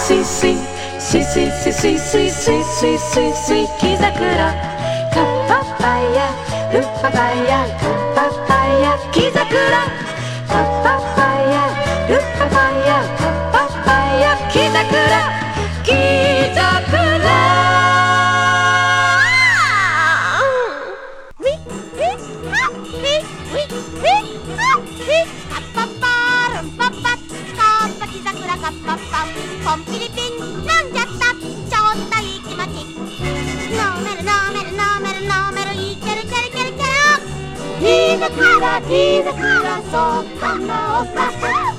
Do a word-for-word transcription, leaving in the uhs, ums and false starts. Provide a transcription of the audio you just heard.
ししししししししししし木桜カッパパヤルパパヤカッパパヤ木桜カッパパヤルパパヤカッパパヤ木桜木桜ポンピリピン飲んじゃったちょっといい気持ち飲める飲める飲める飲めるいけるけるけるける木桜木桜そうかなおか